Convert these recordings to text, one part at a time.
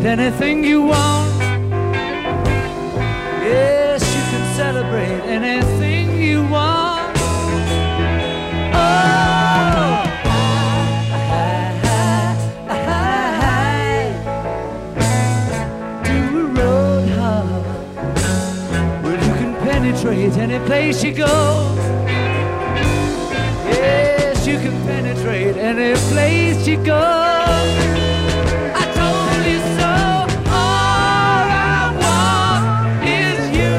anything you want. Yes, you can celebrate anything you want. Oh, do a road hop where you can penetrate any place you go. Yes, you can penetrate any place you go. I told you so. All I want is you.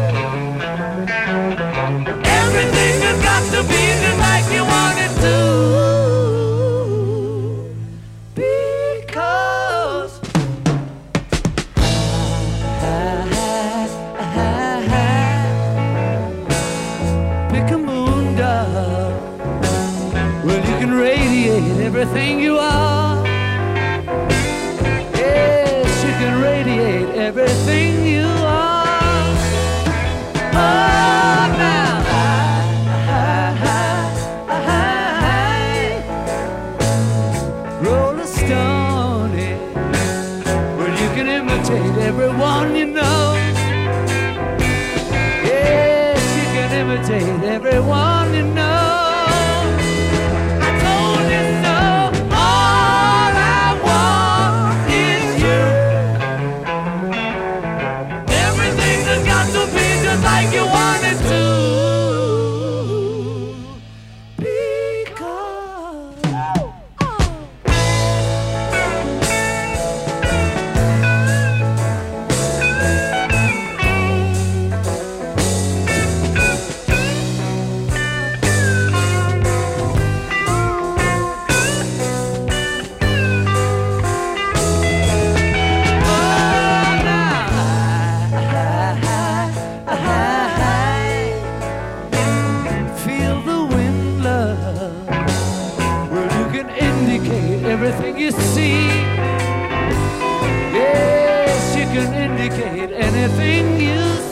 Everything has got to be just like you want it to. Because pick a moon dove. Well, you can radiate everything you are. Yes, you can radiate everything you are. Oh, now, roll a stone in. Well, you can imitate everyone you know. Yes, you can imitate everyone you know. Like you wanted to. Everything you see, yes, you can indicate anything you see.